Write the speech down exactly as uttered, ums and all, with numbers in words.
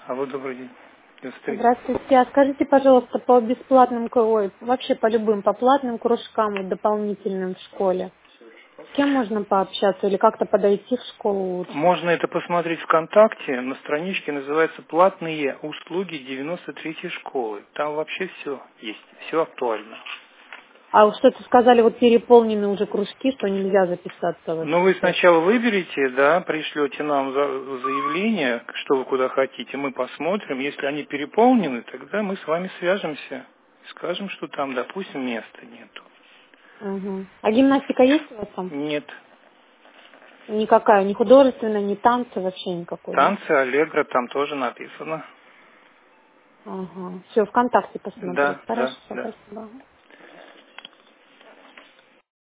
Алло, добрый день. Здравствуйте. Здравствуйте. А скажите, пожалуйста, по бесплатным, к- ой, вообще по любым, по платным кружкам вот, дополнительным в школе, с кем можно пообщаться или как-то подойти в школу лучше? Можно это посмотреть ВКонтакте, на страничке называется «Платные услуги девяносто третьей школы». Там вообще все есть, все актуально. А вот что-то сказали, вот переполнены уже кружки, что нельзя записаться в Но этот вы тест. сначала выберите, да, пришлете нам за- заявление, что вы куда хотите, мы посмотрим. Если они переполнены, тогда мы с вами свяжемся, скажем, что там, допустим, места нету. Угу. А гимнастика есть у вас там? Нет. Никакая, ни художественная, ни танцы, вообще никакой, да? Танцы, аллегро, там тоже написано. Ага. Все, ВКонтакте посмотреть. Да, Хорошо, да, да. спасибо.